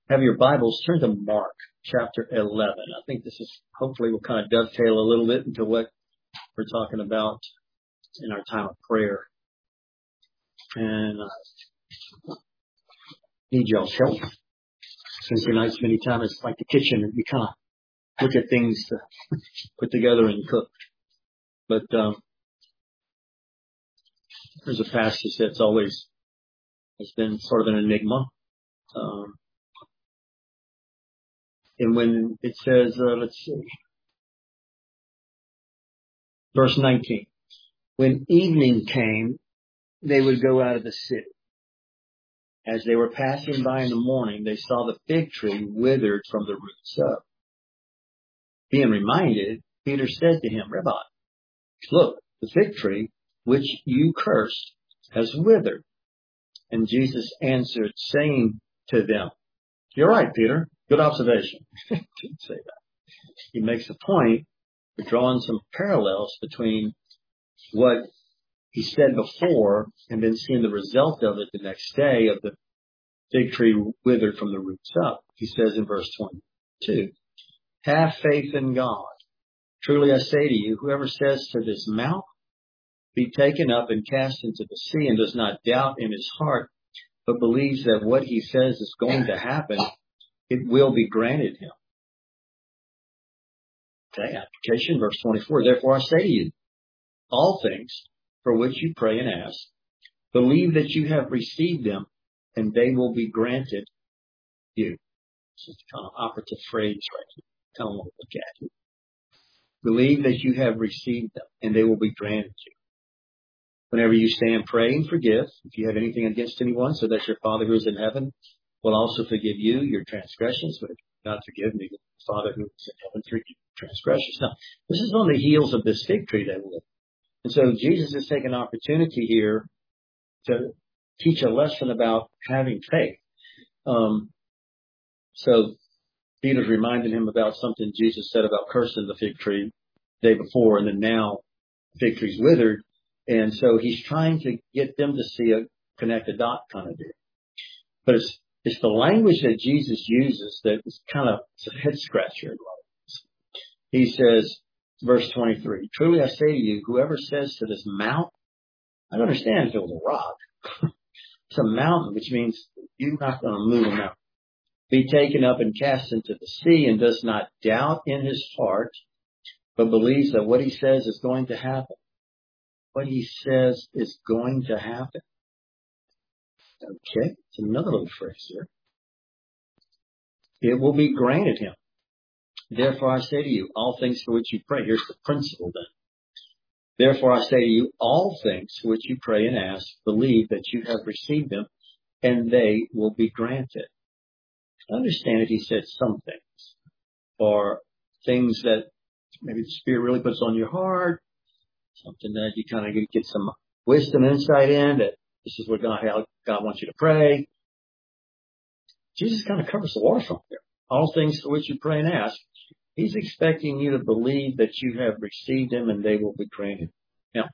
have your Bibles, turn to Mark chapter 11. I think this is hopefully will kind of dovetail a little bit into what we're talking about in our time of prayer. And need y'all's help. Wednesday nights, many times, it's like the kitchen, and you kind of look at things to put together and cook. But there's a passage that's always has been sort of an enigma. And when it says, let's see, verse 19, when evening came, they would go out of the city. As they were passing by in the morning, they saw the fig tree withered from the roots up. Being reminded, Peter said to him, Rabbi, look, the fig tree which you cursed has withered. And Jesus answered, saying to them, you're right, Peter. Good observation. Didn't say that. He makes a point of drawing some parallels between what he said before and then seeing the result of it the next day of the fig tree withered from the roots up. He says in verse 22, have faith in God. Truly I say to you, whoever says to this mountain, be taken up and cast into the sea, and does not doubt in his heart, but believes that what he says is going to happen, it will be granted him. Okay, application, verse 24. Therefore I say to you, all things for which you pray and ask, believe that you have received them, and they will be granted you. This is kind of operative phrase right here. Kind of want to look at it. Believe that you have received them, and they will be granted you. Whenever you stand, pray and forgive if you have anything against anyone, so that your Father who is in heaven will also forgive you your transgressions. But if you do not forgive me, the Father who is in heaven forgive your transgressions. Now, this is on the heels of this fig tree they were. And so Jesus is taking an opportunity here to teach a lesson about having faith. So Peter's reminding him about something Jesus said about cursing the fig tree the day before, and then now the fig tree's withered. And so he's trying to get them to see a connect a dot kind of deal. But it's the language that Jesus uses that is kind of it's a head scratcher. He says, verse 23, truly I say to you, whoever says to this mountain, I don't understand if it was a rock. It's a mountain, which means you're not going to move a mountain. Be taken up and cast into the sea, and does not doubt in his heart, but believes that what he says is going to happen. What he says is going to happen. Okay, it's another little phrase here. It will be granted him. Therefore I say to you, all things for which you pray. Here's the principle then. Therefore I say to you, all things for which you pray and ask, believe that you have received them, and they will be granted. I understand that he said some things, or things that maybe the Spirit really puts on your heart, something that you kind of get some wisdom, insight in, that this is what how God wants you to pray. Jesus kind of covers the waterfront there. All things for which you pray and ask. He's expecting you to believe that you have received them and they will be granted. Now,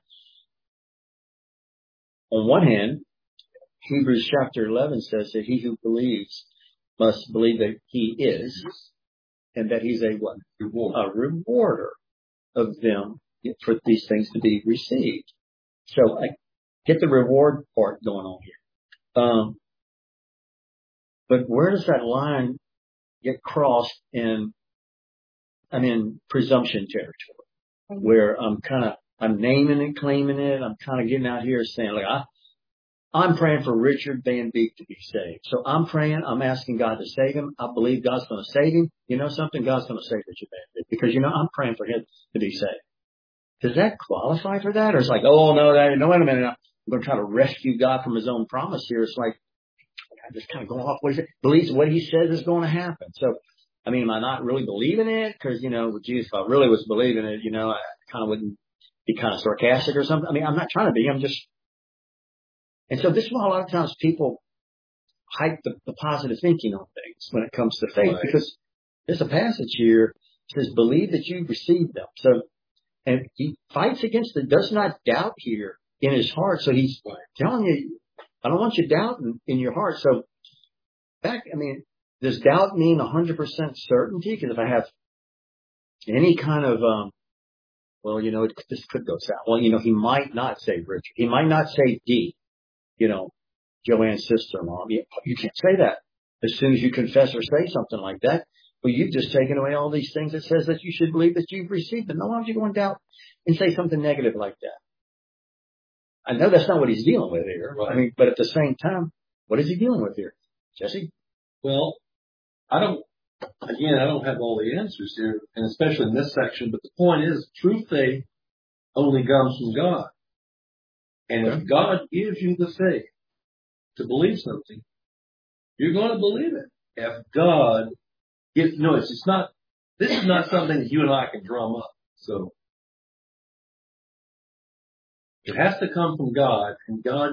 on one hand, Hebrews chapter 11 says that he who believes must believe that he is, and that he's a what? A rewarder of them for these things to be received. So I get the reward part going on here. But where does that line get crossed in presumption territory, where I'm naming it, claiming it. I'm kind of getting out here saying, like, I'm praying for Richard Van Beek to be saved. So I'm praying, I'm asking God to save him. I believe God's going to save him. You know something? God's going to save Richard Van Beek because, I'm praying for him to be saved. Does that qualify for that? Or it's like, oh, no, wait a minute. I'm going to try to rescue God from his own promise here. It's like, I just kind of go off what he said, believes what he says is going to happen. So, am I not really believing it? Because, geez, if I really was believing it, I kind of wouldn't be kind of sarcastic or something. I'm not trying to be. I'm just. And so this is why a lot of times people hype the positive thinking on things when it comes to faith, because there's a passage here that says, believe that you've received them. So, and he fights against it, does not doubt here in his heart. So he's telling you, I don't want you doubting in your heart. So does doubt mean 100% certainty? Because if I have any kind of, well, this could go south. Well, he might not say Richard. He might not say D, Joanne's sister-in-law. You can't say that. As soon as you confess or say something like that, well, you've just taken away all these things that says that you should believe that you've received them. Now, why would you go and doubt and say something negative like that? I know that's not what he's dealing with here. Right. But at the same time, what is he dealing with here? Jesse? Well, I don't have all the answers here, and especially in this section, but the point is, true faith only comes from God. And if God gives you the faith to believe something, you're going to believe it. If God gives, this is not something that you and I can drum up. So it has to come from God, and God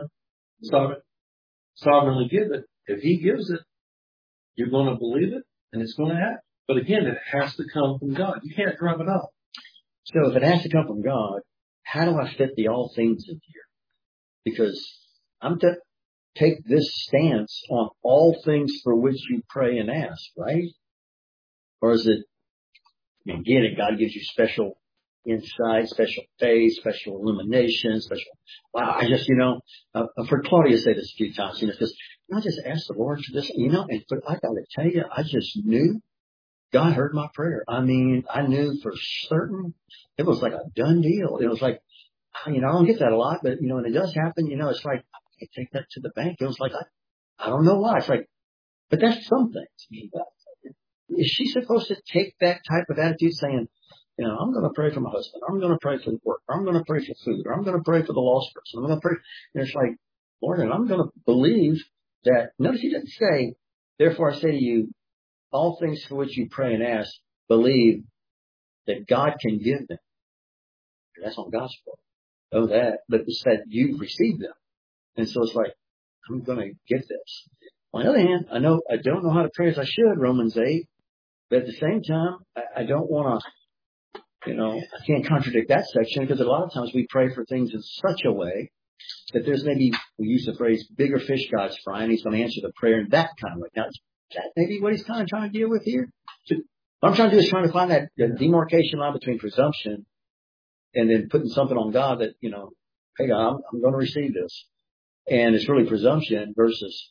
sovereignly give it. If He gives it, you're going to believe it, and it's going to happen. But again, it has to come from God. You can't drum it up. So if it has to come from God, how do I fit the all things in here? Because I'm to take this stance on all things for which you pray and ask, right? Or is it, get it, God gives you special insight, special faith, special illumination, wow, I just, I've heard Claudia say this a few times, because I just asked the Lord for this, but I got to tell you, I just knew God heard my prayer. I knew for certain it was like a done deal. It was like, I don't get that a lot, but, when it does happen, it's like, I take that to the bank. It was like, I don't know why. It's like, but that's some things. Is she supposed to take that type of attitude saying, I'm going to pray for my husband, or I'm going to pray for work, or I'm going to pray for food, or I'm going to pray for the lost person, I'm going to pray. It's like, Lord, and I'm going to believe that. Notice He didn't say, therefore I say to you, all things for which you pray and ask, believe that God can give them. That's on gospel. Know that, but it said you've received them. And so it's like, I'm going to get this. On the other hand, I don't know how to pray as I should, Romans 8, but at the same time, I don't want to, I can't contradict that section, because a lot of times we pray for things in such a way that there's maybe, we use the phrase, bigger fish God's frying. He's going to answer the prayer in that kind of way. Now, is that maybe what he's kind of trying to deal with here? So what I'm trying to do is trying to find that demarcation line between presumption and then putting something on God that, hey, God, I'm going to receive this. And it's really presumption versus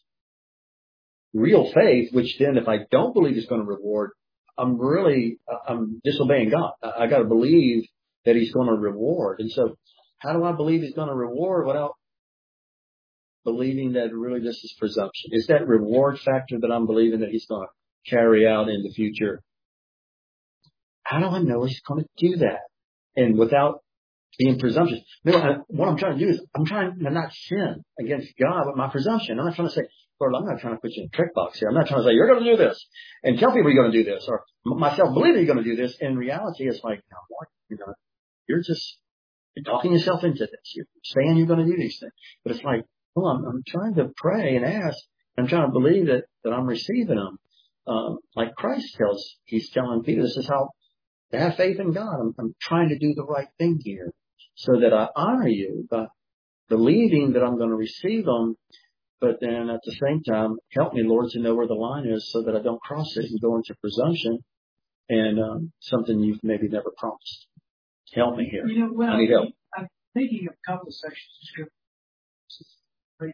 real faith, which then if I don't believe it's going to reward, I'm disobeying God. I got to believe that He's going to reward. And so how do I believe He's going to reward without believing that really this is presumption? Is that reward factor that I'm believing that He's going to carry out in the future? How do I know He's going to do that? And without being presumptuous. What I'm trying to do is I'm trying to not sin against God with my presumption. I'm not trying to say, Lord, I'm not trying to put you in a trick box here. I'm not trying to say, you're going to do this and tell people you're going to do this, or myself believe that you're going to do this. In reality, it's like, no, Lord, you're talking yourself into this. You're saying you're going to do these things. But it's like, well, I'm trying to pray and ask. I'm trying to believe that I'm receiving them. Like Christ He's telling Peter, this is how to have faith in God. I'm trying to do the right thing here so that I honor you by believing that I'm going to receive them. But then at the same time, help me, Lord, to know where the line is so that I don't cross it and go into presumption and something you've maybe never promised. Help me here. I need help. I'm thinking of a couple of sections of Scripture. This is great.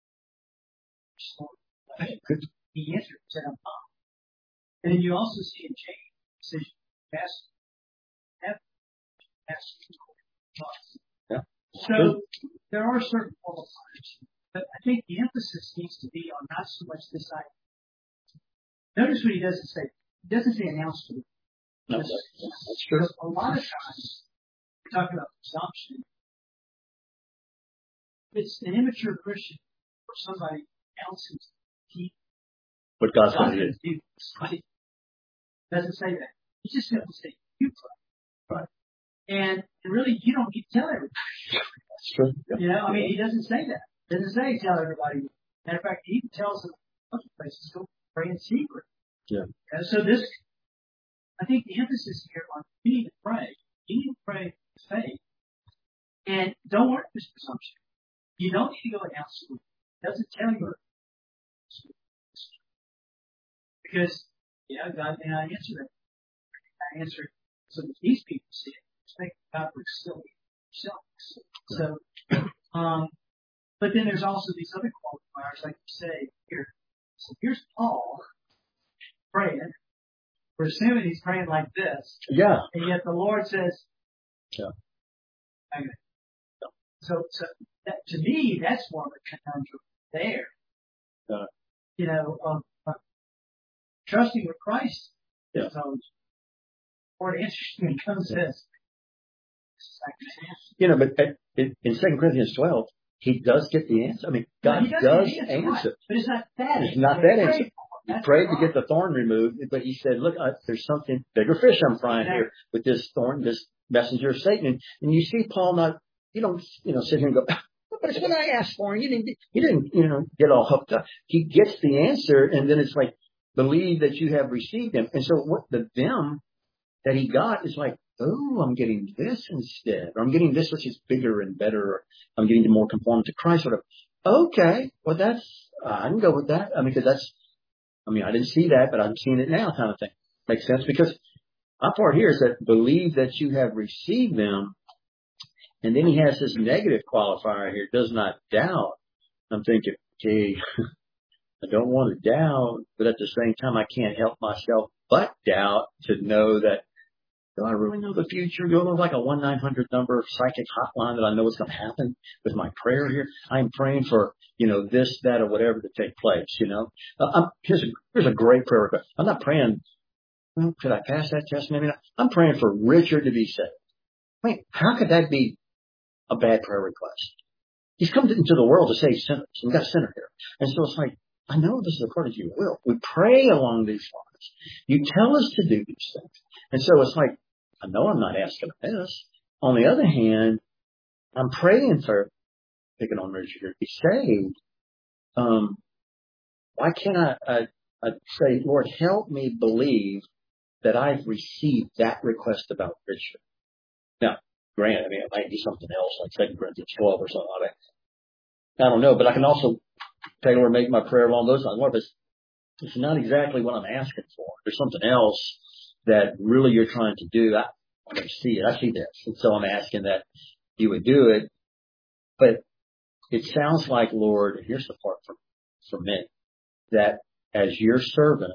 Good. He answered, said, I'm not. And then you also see in James, it says, yeah. So there are certain qualifiers, but I think the emphasis needs to be on not so much this idea. Notice what he doesn't say. He doesn't say announce to them. No, that's true. A lot of times, we talk about presumption. It's an immature Christian or somebody else's what God's going to do. Right? Doesn't say that. He just simply says, you pray. Right. And really, you don't need to tell everybody. That's true. Yeah. He doesn't say that. He doesn't say tell everybody. Matter of fact, he even tells them in other places, go pray in secret. Yeah. And so I think the emphasis here on you need to pray. You need to pray with faith. And don't work this presumption. You don't need to go announce it. It doesn't tell you. Because, God may not answer that. I answer it so that these people see it. Think God was still himself. So, but then there's also these other qualifiers, like you say here. So here's Paul praying. We're assuming he's praying like this. Yeah. And yet the Lord says, yeah. Okay. So that, to me, that's more of a conundrum there. Of trusting with Christ. Yeah. So, Lord answers me comes this. But in 2 Corinthians 12, he does get the answer. I mean, God does answer. Right. But it's not that. It's not that answer. He prayed to get the thorn removed, but he said, look, there's something bigger fish I'm frying here with this thorn, this messenger of Satan. And you see Paul not, you don't, sit here and go, but it's what I asked for. And you didn't, get all hooked up. He gets the answer, and then it's like, believe that you have received him. And so what the them that he got is like, oh, I'm getting this instead. Or I'm getting this which is bigger and better. Or I'm getting to more conform to Christ. Whatever. Okay, well I can go with that. Because I didn't see that, but I'm seeing it now kind of thing. Makes sense? Because my part here is that believe that you have received them. And then he has this negative qualifier here, does not doubt. I'm thinking, okay, I don't want to doubt, but at the same time, I can't help myself but doubt to know that, do I really know the future? Do I know like a 1-900 number psychic hotline that I know what's going to happen with my prayer here? I'm praying for, this, that, or whatever to take place, Here's a great prayer request. I'm not praying, well, could I pass that test? Maybe not. I'm praying for Richard to be saved. Wait, how could that be a bad prayer request? He's come into the world to save sinners. We've got a sinner here. And so it's like, I know this is according to your will. We pray along these lines. You tell us to do these things. And so it's like, I know I'm not asking this. On the other hand, I'm praying for, picking on Richard here, to be saved. Why can't I say, Lord, help me believe that I've received that request about Richard? Now, granted, it might be something else, like 2 Corinthians 12 or something like that. I don't know, but I can also tailor or make my prayer along those lines. Lord, it's not exactly what I'm asking for. There's something else that really you're trying to do. I don't see it. I see this. And so I'm asking that you would do it. But it sounds like, Lord, and here's the part for me, that as your servant,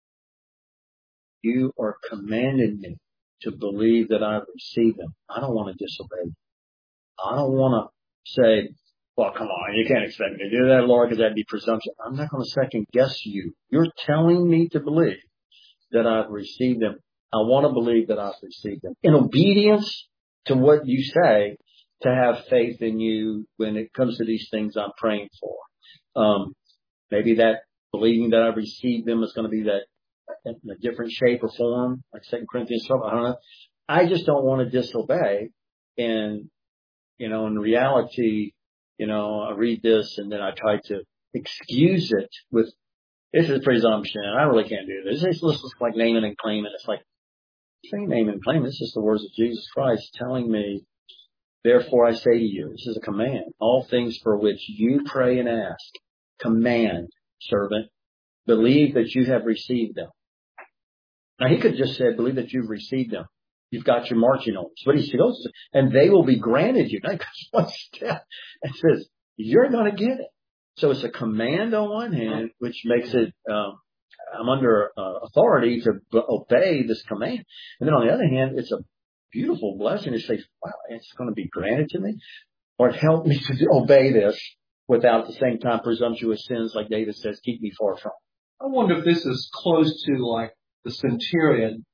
you are commanding me to believe that I've received them. I don't want to disobey. I don't want to say, well, come on, you can't expect me to do that, Lord, because that'd be presumption. I'm not going to second guess you. You're telling me to believe that I've received them. I want to believe that I've received them. In obedience to what you say, to have faith in you when it comes to these things I'm praying for. Maybe that believing that I've received them is going to be that in a different shape or form, like 2 Corinthians 12. I don't know. I just don't want to disobey. And, in reality, I read this and then I try to excuse it with, this is presumption. I really can't do this. It's just like naming and claiming. It's like, say name and claim. This is the words of Jesus Christ telling me, therefore I say to you, this is a command, all things for which you pray and ask, command, servant, believe that you have received them. Now he could have just said, believe that you've received them. You've got your marching orders. But he goes, and they will be granted you. Now he goes one step and says, you're going to get it. So it's a command on one hand, which makes it, I'm under authority to obey this command. And then on the other hand, it's a beautiful blessing to say, wow, it's going to be granted to me. Or help me to obey this without at the same time presumptuous sins, like David says, keep me far from. I wonder if this is close to like the centurion.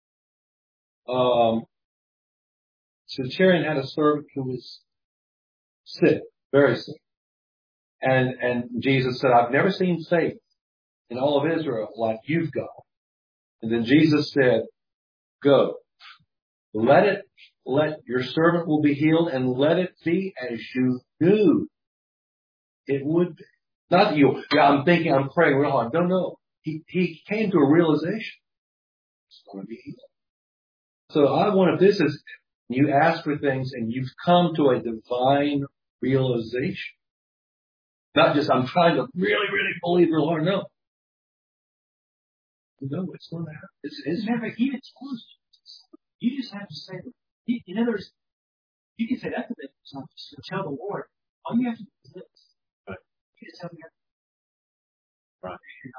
Centurion had a servant who was sick, very sick. And Jesus said, I've never seen faith in all of Israel like you've got. And then Jesus said, go. Let your servant will be healed, and let it be as you knew it would be. Not that I'm thinking, I'm praying real hard. No. He came to a realization. It's going to be healed. So I wonder if this is, you ask for things and you've come to a divine realization. Not just, I'm trying to really, really believe real hard. No. No, it's going to happen. It's never even told you. You just have to say, in other words, you can say that to them. Just tell the Lord. All you have to do is this. Right. You just tell me. Right.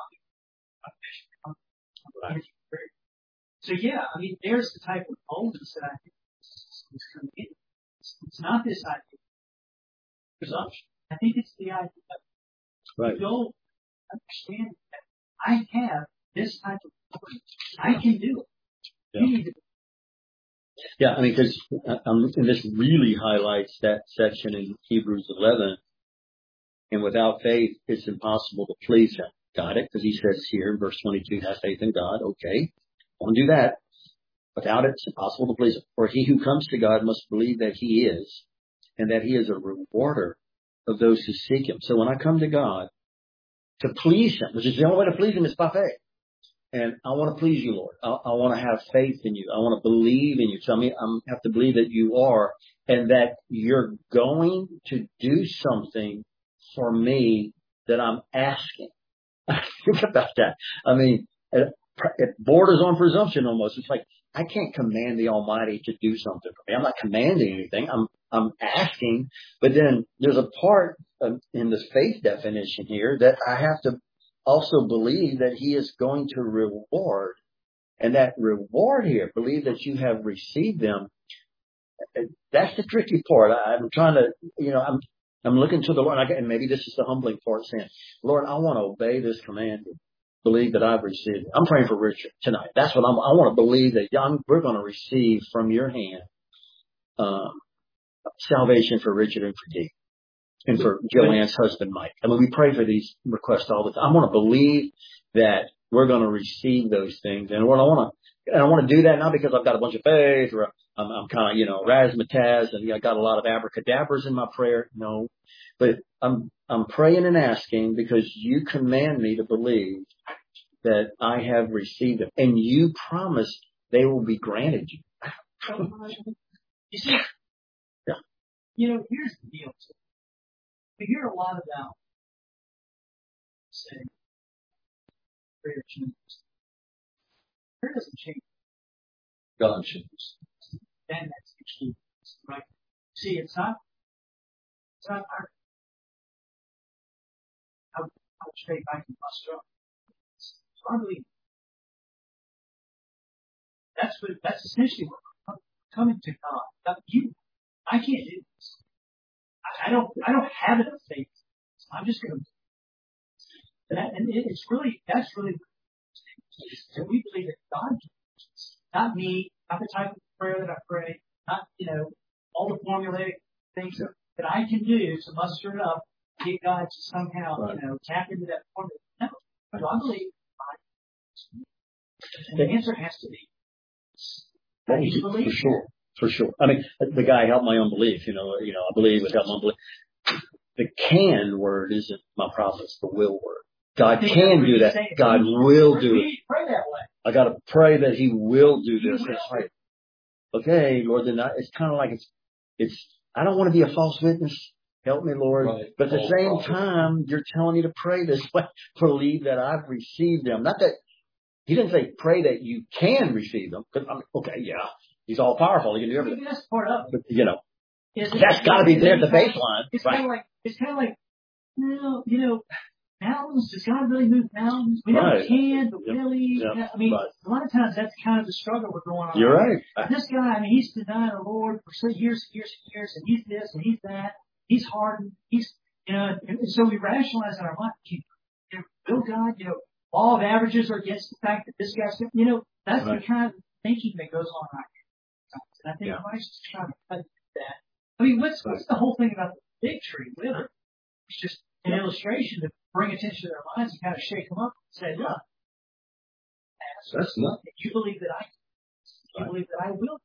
Right. So yeah, I mean, there's the type of boldness that I think is coming in. It's not this idea of presumption. I think it's the idea of you don't understand that I have this type of authority. I can do it. Yeah. You need to. Yeah, I mean, because and this really highlights that section in Hebrews 11. And without faith, it's impossible to please Him. Got it? Because He says here in verse 22, have faith in God. Okay, want to do that. Without it, it's impossible to please Him. For he who comes to God must believe that He is, and that He is a rewarder of those who seek Him. So when I come to God to please Him, which is the only way to please Him, is by faith. And I want to please you, Lord. I want to have faith in you. I want to believe in you. So I have to believe that you are, and that you're going to do something for me that I'm asking. Think about that. I mean, it borders on presumption almost. It's like, I can't command the Almighty to do something for me. I'm not commanding anything. I'm asking. But then there's a part in this faith definition here that I have to also believe that He is going to reward. And that reward here, believe that you have received them. That's the tricky part. I'm trying to, I'm looking to the Lord, and maybe this is the humbling part, saying, Lord, I want to obey this command. Believe that I've received it. I'm praying for Richard tonight. That's what I want to believe, that we're going to receive from your hand salvation for Richard and for Dee, and for Joanne's husband, Mike. I mean, we pray for these requests all the time. I want to believe that we're going to receive those things. And what I want to do that not because I've got a bunch of faith, or I'm kind of, razzmatazz, and I got a lot of abracadabras in my prayer. No, but I'm praying and asking because you command me to believe that I have received them, and you promise they will be granted you. You see, yeah. Here's the deal. We hear a lot about, say, prayer changes. Prayer doesn't change. God changes. Then that's actually right. See, it's not our how much faith I can muster up. It's hardly. That's essentially what we're coming to God. Not you. I can't do this. I don't have enough faith. I'm just going to. That's really. So we believe that God can do this. Not me. Not the type of prayer that I pray. Not all the formulaic things that I can do to muster it up, get God to somehow tap into that formula. No, do I believe God? And the answer has to be. For sure. I mean, the guy helped my unbelief. I believe would help my unbelief. The can word isn't my problem. It's the will word. God can do that. God will do it. Pray that way. I got to pray that He will do this. It's like, okay, Lord, then it's kind of like it's. I don't want to be a false witness. Help me, Lord. Right. But at the same time, you're telling me to pray this way. Believe that I've received them. Not that He didn't say pray that you can receive them. Okay, yeah. He's all powerful. He can do everything. That's part of it. But, that's got to be there at the baseline. It's kind of like, mountains. Does God really move mountains? We know He can, but really, a lot of times that's kind of the struggle we're going on. You're right. This guy, he's denying the Lord for years and years, and he's this and he's that. He's hardened. And so we rationalize in our mind. Will God, law of averages are against the fact that this guy's, that's the kind of thinking that goes on right here. And I think Christ is trying to cut that. I mean, what's the whole thing about the fig tree wither? It's just an illustration to bring attention to their minds and kind of shake them up and say, look, that's nothing. You believe that I can. You believe that I will.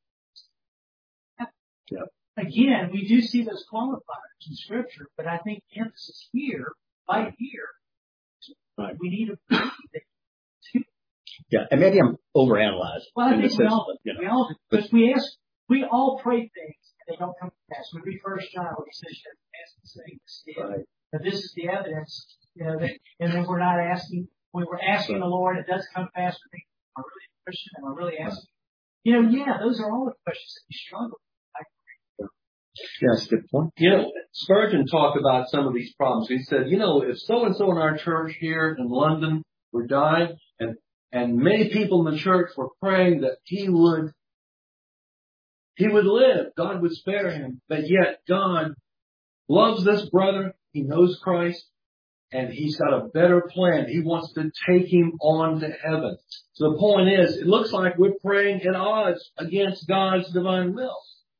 Yeah. Again, we do see those qualifiers in Scripture, but I think the emphasis here, right here, we need to believe that too. Yeah, and maybe I'm overanalyzing. Well, I think we all do. We all do. Because we all pray things and they don't come to pass. We read 1 John where He says, ask the same. But this is the evidence, and then we're not asking when we're asking the Lord, it does come fast for me. Am I really a Christian? Am I really asking? You know, yeah, those are all the questions that you struggle with. Yeah, that's a good point. You know, Spurgeon talked about some of these problems. He said, you know, if so-and-so in our church here in London were dying, and many people in the church were praying that he would live, God would spare him, but yet God loves this brother, he knows Christ, and he's got a better plan. He wants to take him on to heaven. So the point is, it looks like we're praying at odds against God's divine will.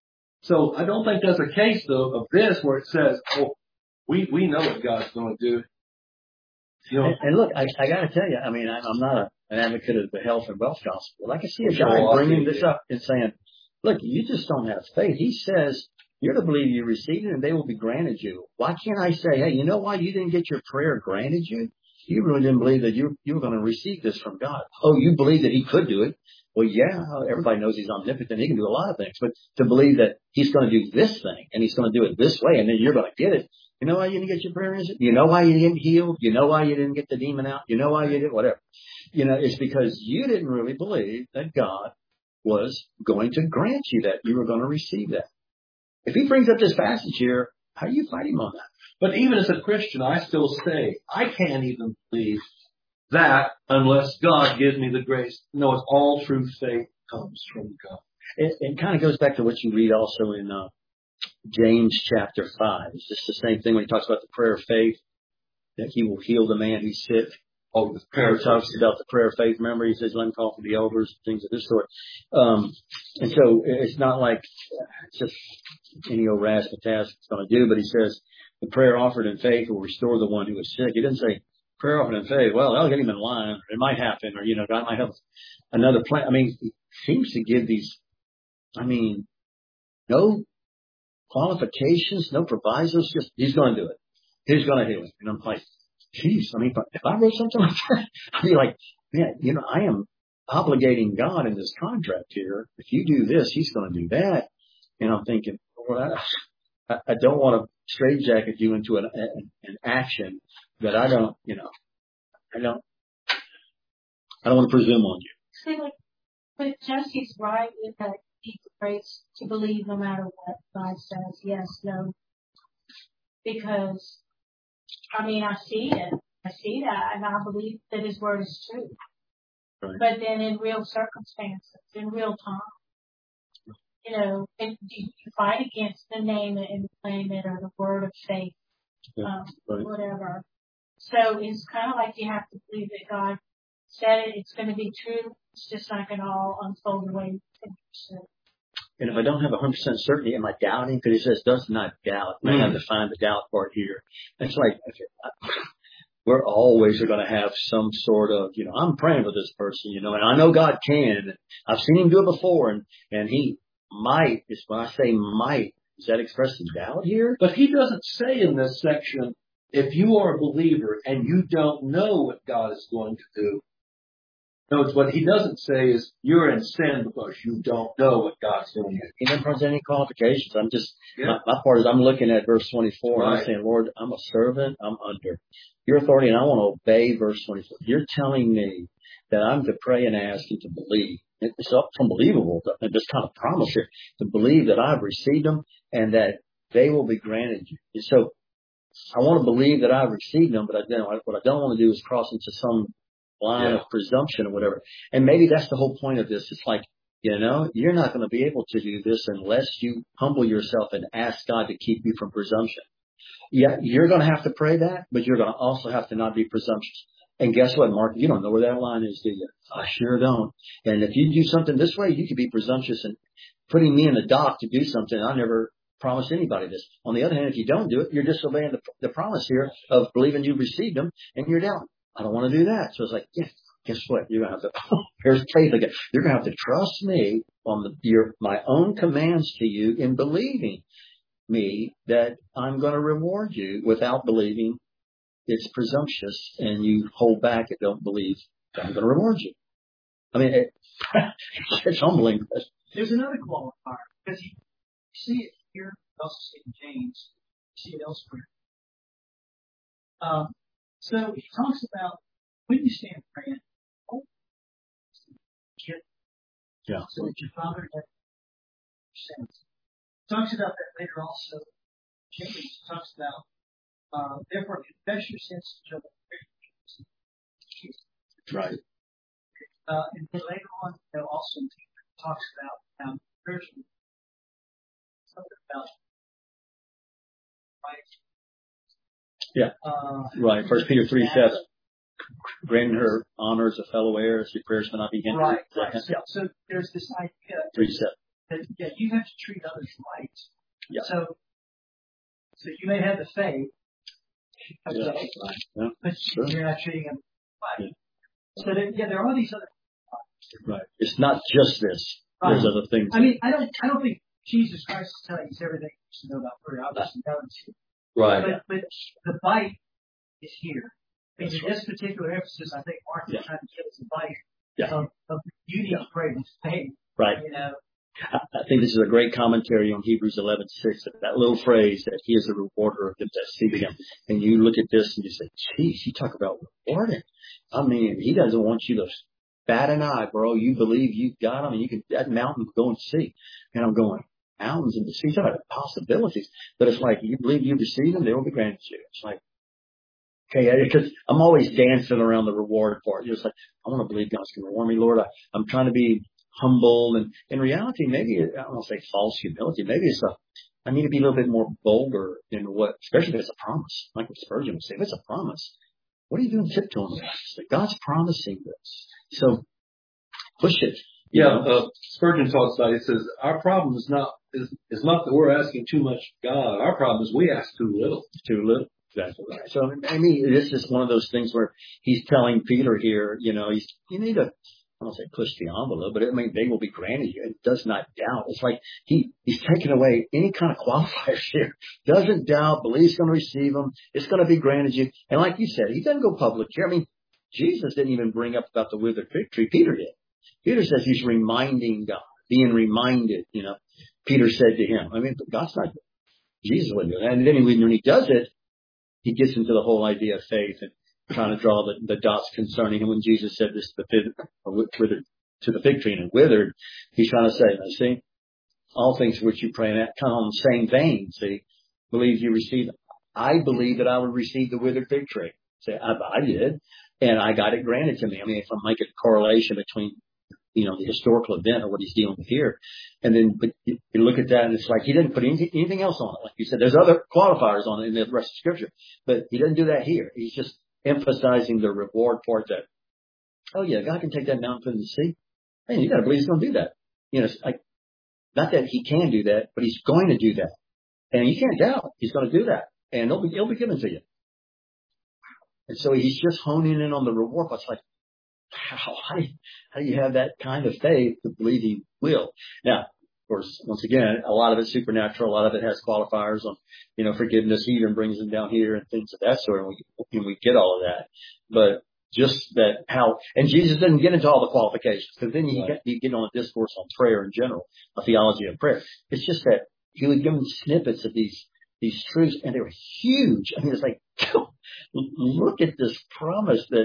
So I don't think there's a case, though, of this where it says, oh, we know what God's going to do. You know, and look, I got to tell you, I mean, I'm not an advocate of the health and wealth gospel. I can see a guy bringing this up and saying, look, you just don't have faith. He says, you're to believe you receive it and they will be granted you. Why can't I say, hey, you know why you didn't get your prayer granted you? You really didn't believe that you were going to receive this from God. Oh, you believe that he could do it. Well, yeah, everybody knows he's omnipotent. He can do a lot of things. But to believe that he's going to do this thing and he's going to do it this way and then you're going to get it. You know why you didn't get your prayer answered? You know why you didn't heal? You know why you didn't get the demon out? You know why you did whatever? You know, it's because you didn't really believe that God was going to grant you that. You were going to receive that. If he brings up this passage here, how do you fight him on that? But even as a Christian, I still say, I can't even believe that unless God gives me the grace. No, it's all true faith comes from God. It kind of goes back to what you read also in James chapter 5. It's just the same thing when he talks about the prayer of faith, that he will heal the man who's sick. Oh, the prayer talks about the prayer of faith. Remember, he says, let him call for the elders, things of this sort. And so it's not like it's just any old razzmatazz it's going to do, but he says the prayer offered in faith will restore the one who is sick. He didn't say prayer offered in faith. Well, that'll get him in line. It might happen, or, you know, God might have another plan. I mean, he seems to give these, I mean, no qualifications, no provisos, just he's going to do it. He's going to heal him. And I'm like, geez, I mean, if I wrote something like that, I'd be like, man, you know, I am obligating God in this contract here. If you do this, he's going to do that. And I'm thinking, well, I don't want to straitjacket you into an action that I don't, you know, I don't want to presume on you. See, like, but Jesse's right with that deep grace to believe no matter what God says, yes, no. Because, I mean, I see it. I see that, and I believe that his word is true. Right. But then in real circumstances, in real time, you know, you fight against the name it and claim it or the word of faith, Right. Whatever. So it's kind of like you have to believe that God said it, it's going to be true. It's just not going to all unfold the way you think it should. And if I don't have 100% certainty, am I doubting? Because he says, does not doubt. And I have to find the doubt part here. It's like, we're always going to have some sort of, you know, I'm praying for this person, you know, and I know God can. I've seen him do it before, and he might, is when I say might, is that expressing doubt here? But he doesn't say in this section, if you are a believer and you don't know what God is going to do. Notice what he doesn't say is you're in sin because you don't know what God's going to do. He doesn't present any qualifications. I'm just, my part is I'm looking at verse 24 and I'm saying, Lord, I'm a servant. I'm under your authority and I want to obey verse 24. You're telling me that I'm to pray and ask you to believe. It's unbelievable, this kind of promise here, to believe that I've received them and that they will be granted you. And so I want to believe that I've received them, but what I don't want to do is cross into some line of presumption or whatever. And maybe that's the whole point of this. It's like, you know, you're not going to be able to do this unless you humble yourself and ask God to keep you from presumption. Yeah, you're going to have to pray that, but you're going to also have to not be presumptuous. And guess what, Mark? You don't know where that line is, do you? I sure don't. And if you do something this way, you could be presumptuous and putting me in the dock to do something. I never promised anybody this. On the other hand, if you don't do it, you're disobeying the promise here of believing you received them and you're down. I don't want to do that. So it's like, guess what? You're going to have to, here's faith again. You're going to have to trust me on my own commands to you in believing me that I'm going to reward you without believing it's presumptuous and you hold back and don't believe that I'm going to reward you. I mean, it's humbling. There's another qualifier because you see it here, you also see it in James, you see it elsewhere. So he talks about when you stand praying, Yeah. so that your Father has sense. Talks about that later also. James talks about, therefore confess your sins to each other. Right. And then later on, also talks about prayers, something about Yeah. Right. 1 Peter 3:7. Granting her honor as a fellow heir, as your prayers may not be hindered. Right. Yeah. So there's this idea 3:7. that you have to treat others right. Yeah. So you may have the faith, okay, Yeah. but you're not treating them right. Yeah. So there are these other. Right. It's not just this. Right. There's other things. I mean, I don't think Jesus Christ is telling us everything you should know about prayer. Obviously, no one's here. Right. But the bite is here. And That's in this particular emphasis, I think Mark is trying to give us a bite of you need to pray with faith. Right. You know. I think this is a great commentary on Hebrews 11:6. That little phrase that He is a rewarder of them that seek Him. And you look at this and you say, "Geez, you talk about rewarding." I mean, He doesn't want you to bat an eye, bro. You believe you've got Him, and you can that mountain go and see. And I'm going, mountains and the sea. Talk about possibilities, but it's like you believe you receive them, they will be granted you. It's like. Okay, because I'm always dancing around the reward part. Just like, I want to believe God's going to reward me, Lord. I'm trying to be humble, and in reality, maybe I don't want to say false humility. Maybe it's I need to be a little bit more bolder in what, especially if it's a promise. Like what Spurgeon would say, if it's a promise, what are you doing tiptoeing around? Like God's promising this, so push it. Yeah, Spurgeon talks about it. He says our problem is not that we're asking too much of God. Our problem is we ask too little. Too little. Exactly right. So, I mean, this is one of those things where he's telling Peter here, you need to, I don't say push the envelope, but I mean, they will be granted you. It does not doubt. It's like he's taking away any kind of qualifiers here. Doesn't doubt, believes he's going to receive them. It's going to be granted you. And like you said, he doesn't go public here. I mean, Jesus didn't even bring up about the withered fig tree. Peter did. Peter says he's reminding God, being reminded, Peter said to him, I mean, God's not, Jesus wouldn't do that. And then when he does it, he gets into the whole idea of faith and trying to draw the dots concerning him. When Jesus said this to the fig tree and it withered, he's trying to say, see, all things which you pray in that kind of on the same vein. See, believe you receive them. I believe that I would receive the withered fig tree. Say, I did, and I got it granted to me. I mean, if I'm making a correlation between the historical event or what he's dealing with here. And then, but you look at that and it's like he didn't put anything else on it. Like you said, there's other qualifiers on it in the rest of Scripture, but he doesn't do that here. He's just emphasizing the reward part that, oh yeah, God can take that mountain from the sea. Man, you got to believe he's going to do that. It's like, not that he can do that, but he's going to do that. And you can't doubt he's going to do that. And it'll be given to you. And so he's just honing in on the reward part. It's like, how do you have that kind of faith to believe he will? Now, of course, once again, a lot of it's supernatural. A lot of it has qualifiers on, forgiveness. He even brings them down here and things of that sort. And we get all of that. But just that and Jesus didn't get into all the qualifications because then you get on a discourse on prayer in general, a theology of prayer. It's just that he would give them snippets of these truths and they were huge. I mean, it's like, look at this promise that,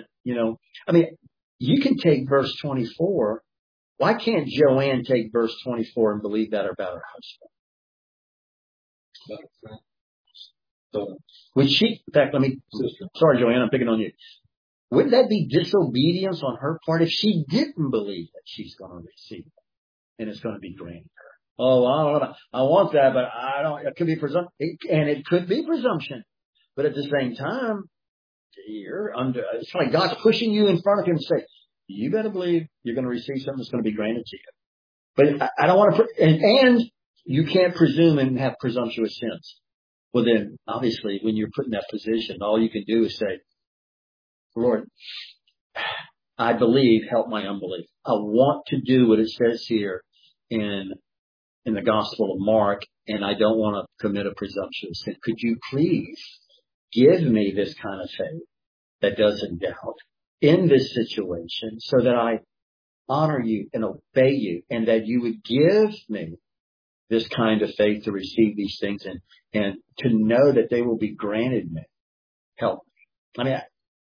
you can take verse 24. Why can't Joanne take verse 24 and believe that about her husband? Would she, in fact, sorry, Joanne, I'm picking on you. Wouldn't that be disobedience on her part if she didn't believe that she's going to receive it and it's going to be granted her? Oh, I don't know. I want that, but I don't, it could be presumption. And it could be presumption. But at the same time, it's like God's pushing you in front of him and say, you better believe you're going to receive something that's going to be granted to you. But I don't want to and you can't presume and have presumptuous sins. Well then, obviously, when you're put in that position, all you can do is say, Lord, I believe, help my unbelief. I want to do what it says here in the Gospel of Mark, and I don't want to commit a presumptuous sin. Could you please give me this kind of faith that doesn't doubt in this situation so that I honor you and obey you and that you would give me this kind of faith to receive these things and to know that they will be granted me. Help me. I mean,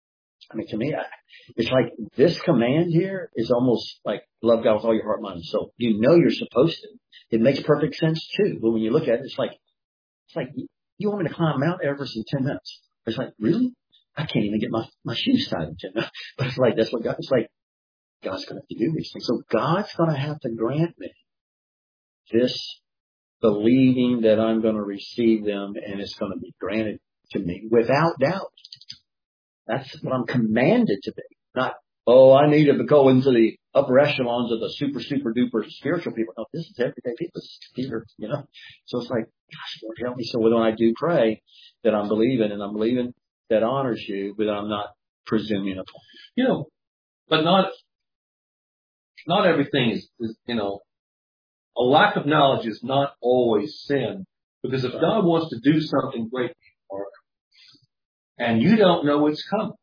I mean, to me, it's like this command here is almost like love God with all your heart, mind, and soul. You know you're supposed to. It makes perfect sense too. But when you look at it, it's like you want me to climb Mount Everest in 10 minutes. It's like, really? I can't even get my shoes tied in 10 minutes. But it's like, that's what God, it's like, God's going to have to do these things. So God's going to have to grant me this believing that I'm going to receive them and it's going to be granted to me without doubt. That's what I'm commanded to be. Not, I need to go into the upper echelons of the super, super duper spiritual people. No, this is everyday people. This is Peter, So it's like, gosh, Lord, help me. So when I do pray that I'm believing and I'm believing that honors you, but I'm not presuming upon. But not everything is, a lack of knowledge is not always sin. Because if God wants to do something great for you, and you don't know it's coming,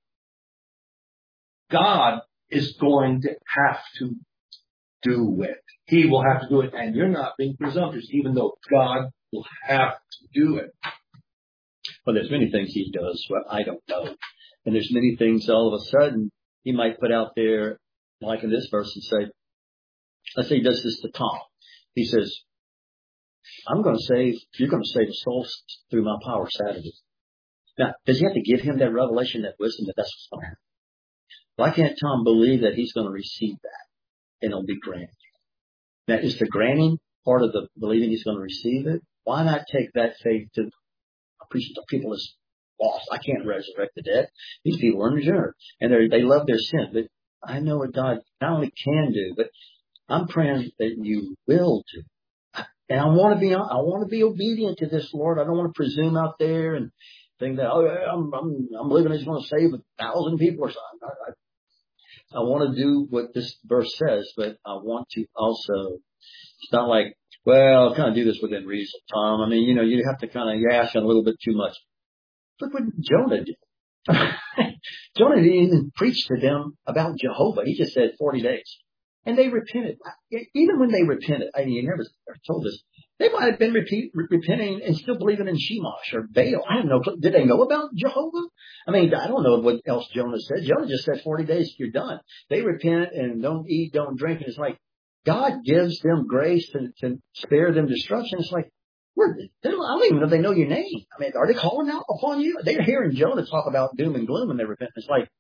God is going to have to do it. He will have to do it, and you're not being presumptuous, even though God will have to do it. Well, there's many things he does what I don't know. And there's many things all of a sudden he might put out there, like in this verse, and say, let's say he does this to Tom. He says, you're going to save a soul through my power Saturday. Now, does he have to give him that revelation, that wisdom, that that's what's going to happen? Why can't Tom believe that he's going to receive that and it'll be granted? Now, is the granting part of the believing he's going to receive it? Why not take that faith to appreciate the people as lost? I can't resurrect the dead. These people are unregenerate and they love their sin. But I know what God not only can do, but I'm praying that you will do. And I want to be obedient to this, Lord. I don't want to presume out there and think that, I'm believing he's going to save 1,000 people or something. I want to do what this verse says, but I want to also, it's not like, well, kind of do this within reason, Tom. I mean, you have to you're asking a little bit too much. Look what Jonah did. Jonah didn't even preach to them about Jehovah. He just said 40 days. And they repented. Even when they repented, you never told us, they might have been repenting and still believing in Shemosh or Baal. I have no clue. Did they know about Jehovah? I mean, I don't know what else Jonah said. Jonah just said 40 days, you're done. They repent and don't eat, don't drink. And it's like God gives them grace to spare them destruction. It's like, I don't even know if they know your name. I mean, are they calling out upon you? They're hearing Jonah talk about doom and gloom when they repent. It's like,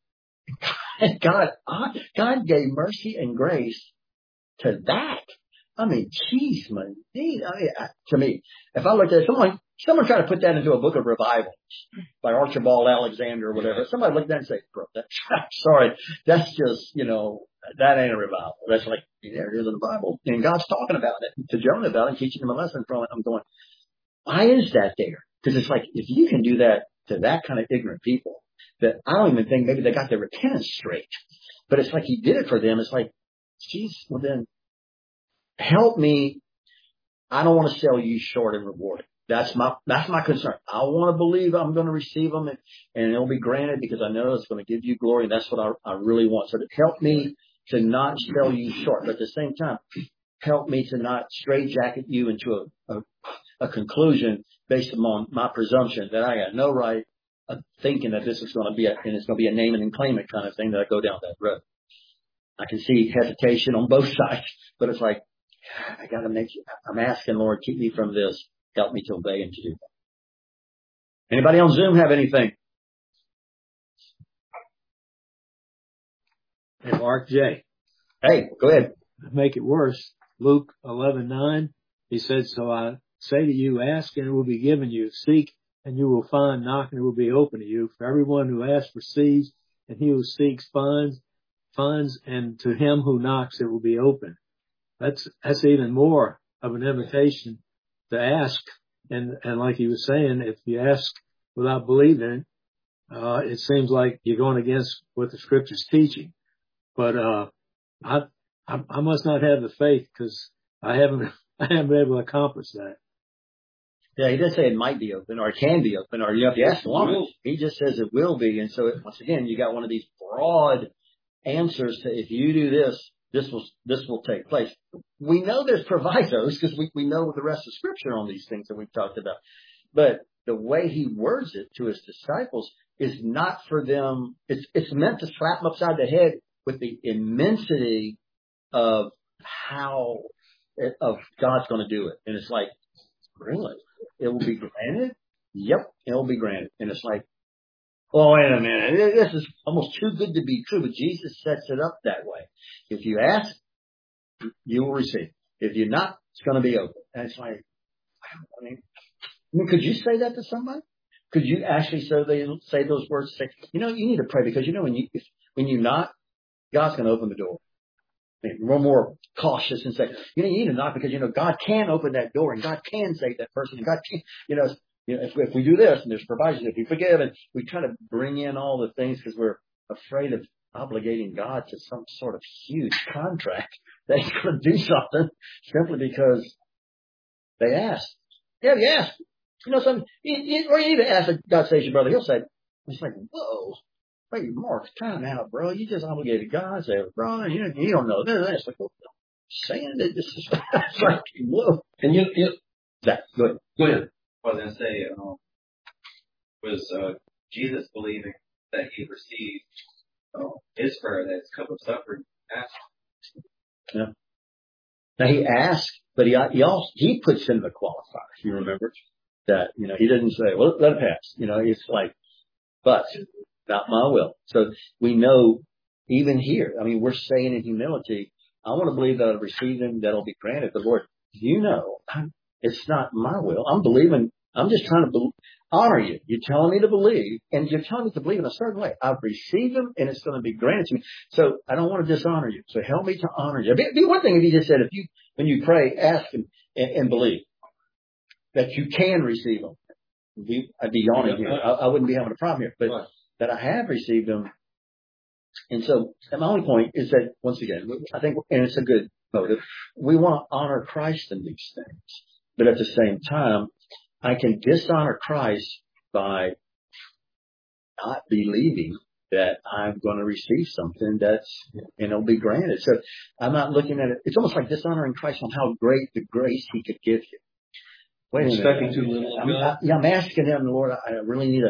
God gave mercy and grace to that. I mean, geez, man. To me, if I looked at someone tried to put that into a book of revivals by Archibald Alexander or whatever. Somebody looked at that and say, bro, sorry, that's just, that ain't a revival. That's like, there it is in the Bible. And God's talking about it to Jonah about it, teaching him a lesson from it. I'm going, why is that there? Because it's like, if you can do that to that kind of ignorant people, that I don't even think maybe they got their repentance straight. But it's like he did it for them. It's like, geez, well then, help me. I don't want to sell you short and reward it. That's my concern. I want to believe I'm going to receive them and it'll be granted because I know it's going to give you glory. And that's what I really want. So to help me to not sell you short, but at the same time, help me to not straitjacket you into a conclusion based upon my presumption that I got no right of thinking that this is going to be and it's going to be a name it and claim it kind of thing that I go down that road. I can see hesitation on both sides, but it's like, I got to I'm asking, Lord, keep me from this. Help me to obey and to do that. Anybody on Zoom have anything? Hey, Mark J. Hey, go ahead. Make it worse. Luke 11:9. He said, so I say to you, ask and it will be given you. Seek and you will find. Knock and it will be open to you. For everyone who asks receives, and he who seeks finds, and to him who knocks it will be open. That's even more of an invitation to ask. And like he was saying, if you ask without believing, it seems like you're going against what the scripture's teaching. But, I must not have the faith because I haven't been able to accomplish that. Yeah, he does say it might be open or it can be open or you have to ask long. He just says it will be. And so once again, you got one of these broad answers to if you do this, this will take place. We know there's provisos because we know the rest of Scripture on these things that we've talked about. But the way he words it to his disciples, is not for them. It's meant to slap them upside the head with the immensity of of God's going to do it. And it's like, really? It will be granted? Yep, it will be granted. And it's like, oh, wait a minute. This is almost too good to be true, but Jesus sets it up that way. If you ask, you will receive. If you're not, it's going to be open. And it's like, I mean, could you say that to somebody? Could you actually say those words? Say, you need to pray because when you knock, God's going to open the door. I mean, we're more cautious and say, you need to knock because God can open that door and God can save that person and God can, if we do this and there's provisions, if we forgive, and we try to bring in all the things because we're afraid of obligating God to some sort of huge contract that He's going to do something simply because they asked. Yeah, you asked. Something, or you need to ask that God saves you, brother. He'll say, it's like, whoa, wait, Mark, time out, bro. You just obligated God. Say, bro, you don't know this. It's like, well, saying that this is like, whoa. And Zach, go ahead. Go ahead. I was going to say, was Jesus believing that he received his prayer, that his cup of suffering asked? Yeah. Now he asked, but he puts in the qualifiers. You remember that? He didn't say, well, let it pass. It's like, but not my will. So we know even here. I mean, we're saying in humility, I want to believe that I'll receive them, that'll be granted. But Lord, it's not my will. I'm believing. I'm just trying to honor you. You're telling me to believe, and you're telling me to believe in a certain way. I've received them, and it's going to be granted to me. So I don't want to dishonor you. So help me to honor you. It'd be one thing if you just said, when you pray, ask and believe that you can receive them. I'd be yawning here. I wouldn't be having a problem here. But that I have received them. And so my only point is that, once again, I think, and it's a good motive, we want to honor Christ in these things. But at the same time, I can dishonor Christ by not believing that I'm going to receive something and it'll be granted. So I'm not looking at it. It's almost like dishonoring Christ on how great the grace He could give you. Wait a minute. Expecting too little of God. I'm asking Him, Lord, I really need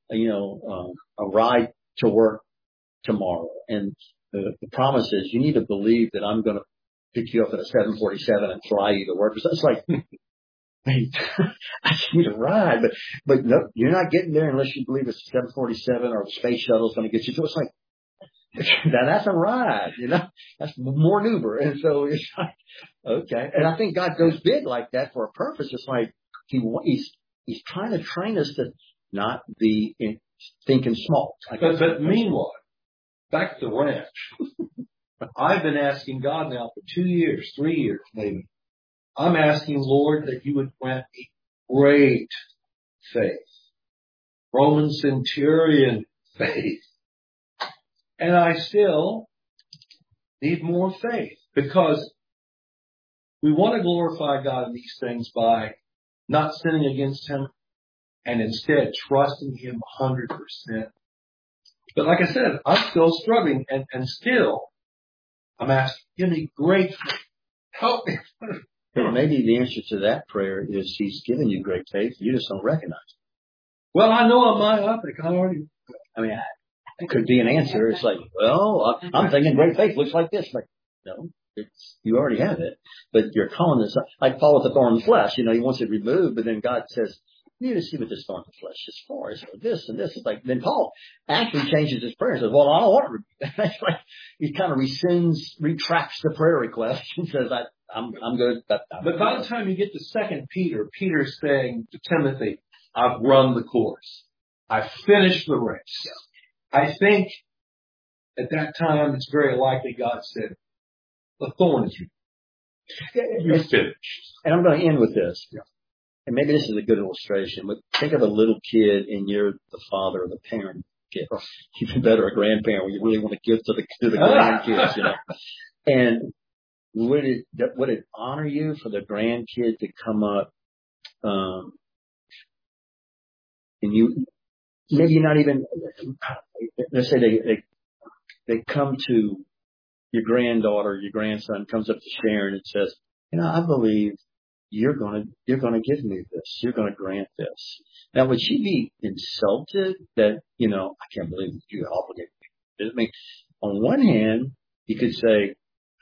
a ride to work tomorrow. And the promise is you need to believe that I'm going to pick you up at a 747 and fly you to work. So it's like, wait, I just need a ride. But no, you're not getting there unless you believe it's 747 or the space shuttle is going to get you to. It's like, that's a ride, that's more an Uber. And so it's like, okay. And I think God goes big like that for a purpose. It's like he's trying to train us to not be thinking small. But meanwhile, back to the ranch, I've been asking God now for 2 years, 3 years maybe. I'm asking, Lord, that you would grant me great faith. Roman centurion faith. And I still need more faith because we want to glorify God in these things by not sinning against Him and instead trusting Him 100%. But like I said, I'm still struggling and still I'm asking, give me great faith. Help me. But maybe the answer to that prayer is He's given you great faith. You just don't recognize it. Well, I know I'm myopic. It could be an answer. It's like, well, I'm thinking great faith looks like this. Like, no, you already have it. But you're calling this, like Paul with the thorn in the flesh. He wants it removed, but then God says, you need to see what this thorn in the flesh is for. It's for this and this. It's like, then Paul actually changes his prayer and says, well, I don't want to repeat that. That's like, he kind of retracts the prayer request and says, I'm good. But by the time you get to 2 Peter, Peter's saying to Timothy, I've run the course. I've finished the race. Yeah. I think at that time, it's very likely God said, the thorn is you're finished. And I'm going to end with this. Yeah. And maybe this is a good illustration, but think of a little kid and you're the father or the parent kid. Or even better, a grandparent where you really want to give to the grandkids, And would it honor you for the grandkid to come up, and you, maybe you're not even, let's say they come to your granddaughter, your grandson comes up to Sharon and says, I believe you're going to give me this. You're going to grant this. Now, would she be insulted that, I can't believe you obligated me? I mean, on one hand, you could say,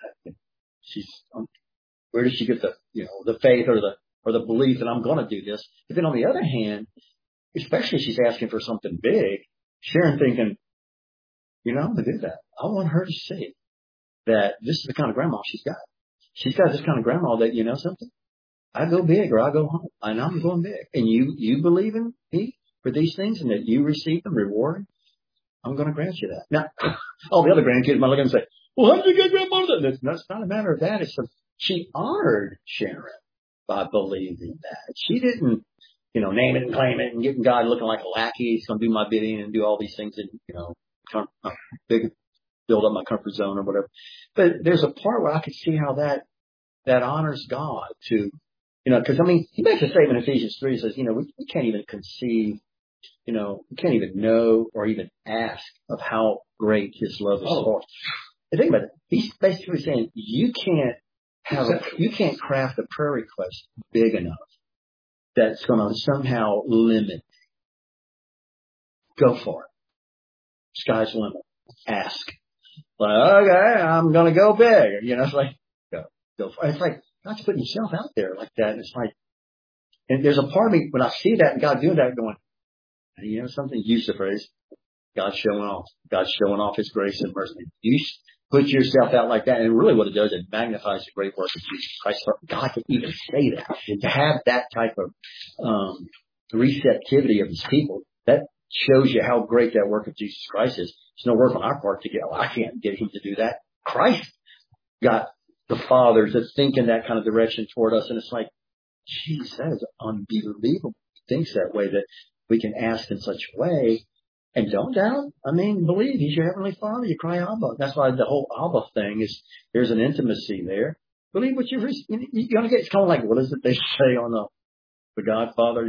where did she get the faith or the belief that I'm going to do this? But then on the other hand, especially if she's asking for something big, Sharon thinking, I'm going to do that. I want her to see that this is the kind of grandma she's got. She's got this kind of grandma that, something? I go big or I go home, and I'm going big. And you believe in me for these things and that you receive them rewarding, I'm going to grant you that. Now, all the other grandkids might look at and say, well, how did you get grandmother? That's not a matter of that. She honored Sharon by believing that. She didn't, name it and claim it and getting God looking like a lackey. He's going to do my bidding and do all these things and, build up my comfort zone or whatever. But there's a part where I could see how that honors God to, because he makes a statement in Ephesians 3, says, we can't even conceive, we can't even know or even ask of how great his love is for us. And think about it. He's basically saying you can't craft a prayer request big enough that's going to somehow limit. Go for it. Sky's the limit. Ask. Like, okay, I'm going to go big. It's like, go for it. It's like, God's putting himself out there like that. And it's like, and there's a part of me, when I see that and God doing that, going, something, use the phrase, God's showing off his grace and mercy. You put yourself out like that, and really what it does, it magnifies the great work of Jesus Christ. God can even say that. And to have that type of receptivity of his people, that shows you how great that work of Jesus Christ is. It's no work on our part to get, I can't get him to do that. Christ got the Father to think in that kind of direction toward us. And it's like, geez, that is unbelievable. He thinks that way, that we can ask in such a way. And don't doubt. Believe he's your heavenly Father. You cry Abba. That's why the whole Abba thing is, there's an intimacy there. Believe what you're going to get. It's kind of like, what is it they say on the Godfather,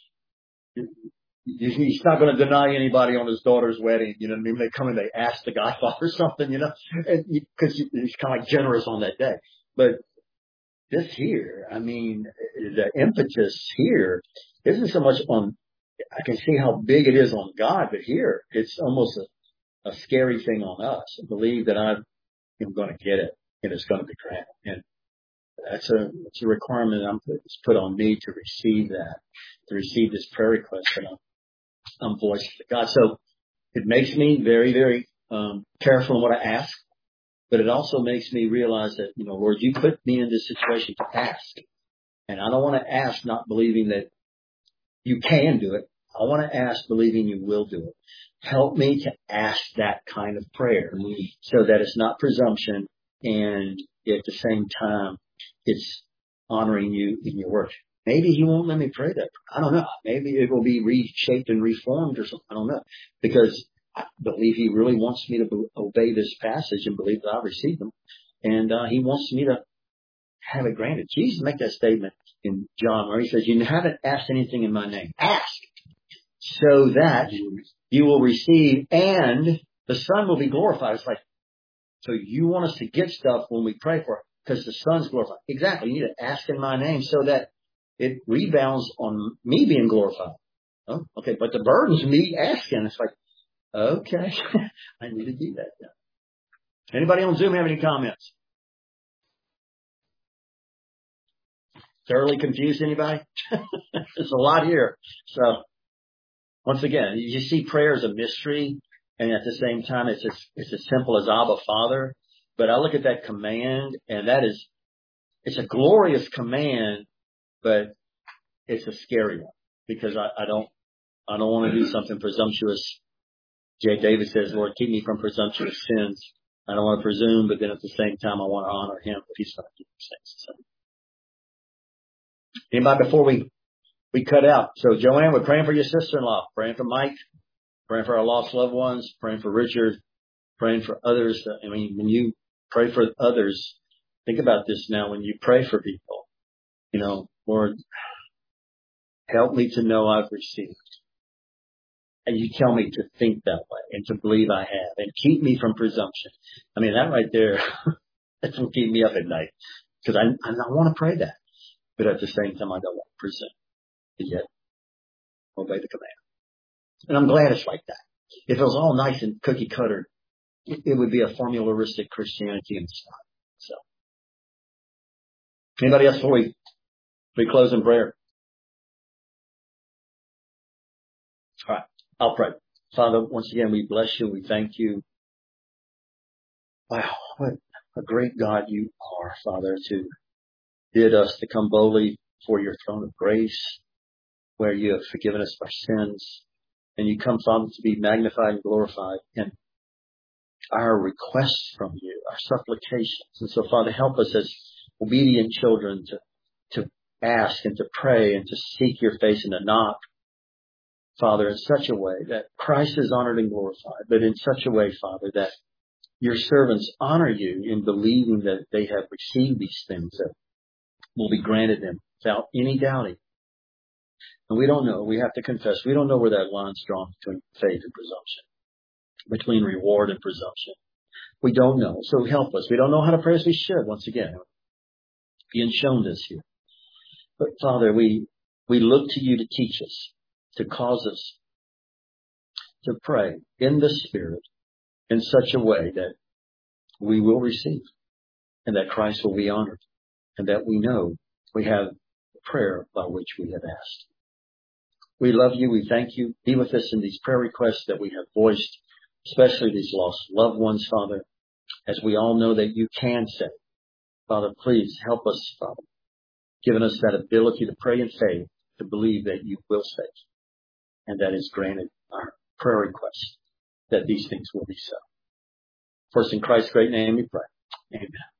he's not going to deny anybody on his daughter's wedding. You know what I mean? They come and they ask the Godfather something, because he's kind of like generous on that day. But this here, the impetus here isn't so much on, I can see how big it is on God, but here it's almost a scary thing on us. I believe that I'm going to get it and it's going to be granted. And that's a requirement it's put on me to receive that, to receive this prayer request that I'm voicing to God. So it makes me very, very careful in what I ask, but it also makes me realize that, Lord, you put me in this situation to ask. And I don't want to ask not believing that you can do it. I want to ask believing you will do it. Help me to ask that kind of prayer so that it's not presumption and at the same time it's honoring you in your work. Maybe he won't let me pray that. I don't know. Maybe it will be reshaped and reformed or something. I don't know. Because I believe he really wants me to obey this passage and believe that I receive them. And he wants me to have it granted. Jesus made that statement in John where he says, you haven't asked anything in my name. Ask so that you will receive and the Son will be glorified. It's like, so you want us to get stuff when we pray for it because the Son's glorified. Exactly. You need to ask in my name so that it rebounds on me being glorified. Oh, okay. But the burden's me asking. It's like, okay, I need to do that now. Anybody on Zoom have any comments? Thoroughly confused, anybody? There's a lot here. So, once again, you see prayer as a mystery, and at the same time, it's as simple as Abba Father. But I look at that command, and it's a glorious command, but it's a scary one because I don't want to do something presumptuous. J. David says, Lord, keep me from presumptuous sins. I don't want to presume, but then at the same time, I want to honor him, but he's going to keep these things. So. Anybody before we cut out? So Joanne, we're praying for your sister-in-law, praying for Mike, praying for our lost loved ones, praying for Richard, praying for others. When you pray for others, think about this now. When you pray for people, Lord, help me to know I've received. And you tell me to think that way and to believe I have and keep me from presumption. That right there, that's what keep me up at night because I want to pray that. But at the same time, I don't want to present it yet. Obey the command. And I'm glad it's like that. If it was all nice and cookie cutter, it would be a formularistic Christianity in style. So, anybody else before we close in prayer? All right, I'll pray. Father, once again, we bless you. We thank you. Wow, what a great God you are, Father, to bid us to come boldly before your throne of grace, where you have forgiven us our sins. And you come, Father, to be magnified and glorified in our requests from you, our supplications. And so, Father, help us as obedient children to ask and to pray and to seek your face and to knock, Father, in such a way that Christ is honored and glorified, but in such a way, Father, that your servants honor you in believing that they have received these things that will be granted them without any doubting. And we don't know. We have to confess. We don't know where that line's drawn between faith and presumption, between reward and presumption. We don't know. So help us. We don't know how to pray as we should, once again. Being shown this here. But Father, we look to you to teach us, to cause us to pray in the Spirit in such a way that we will receive and that Christ will be honored and that we know we have the prayer by which we have asked. We love you. We thank you. Be with us in these prayer requests that we have voiced, especially these lost loved ones, Father, as we all know that you can save. Father, please help us, Father, giving us that ability to pray in faith, to believe that you will save. And that is granted our prayer request, that these things will be so. First, in Christ's great name we pray. Amen.